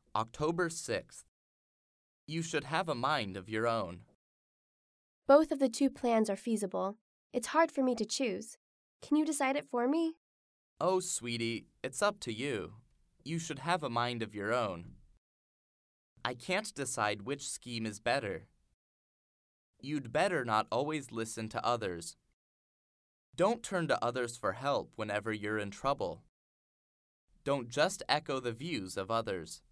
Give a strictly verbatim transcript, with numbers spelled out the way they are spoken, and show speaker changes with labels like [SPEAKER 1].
[SPEAKER 1] October sixth. You should have a mind of your own.
[SPEAKER 2] Both of the two plans are feasible. It's hard for me to choose. Can you decide it for me?
[SPEAKER 1] Oh, sweetie, it's up to you. You should have a mind of your own. I can't decide which scheme is better. You'd better not always listen to others. Don't turn to others for help whenever you're in trouble. Don't just echo the views of others.